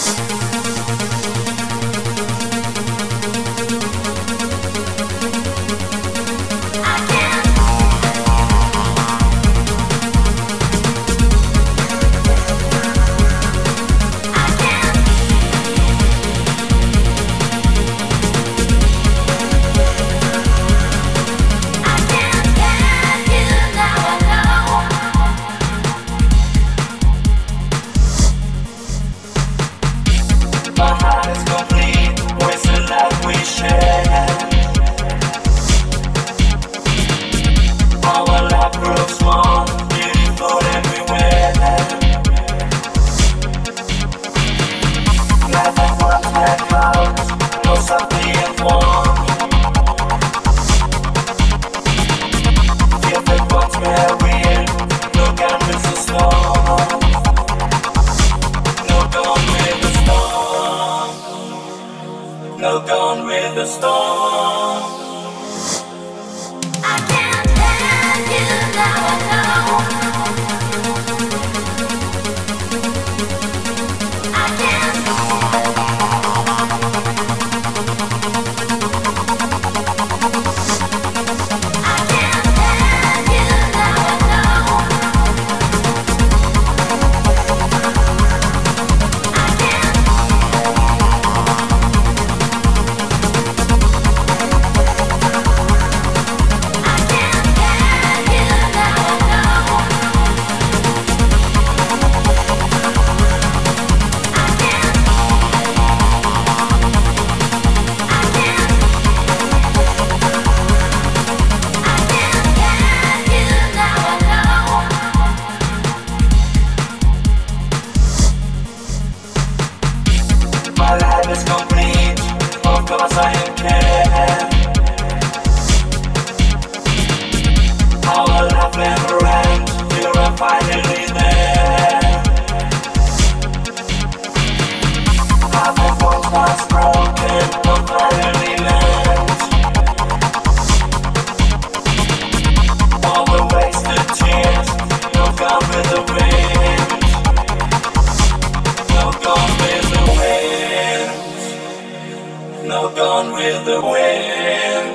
No, gone with the storm. I can't have you now, I know. I can't. I can't have you now, I know. I can't. My life is complete, of course I am care. Our love never ends, you're finally there. Half of what was broken, but finally meant. All the wasted tears, you're gone with the wind. You're gone with the wind. No, gone with the wind.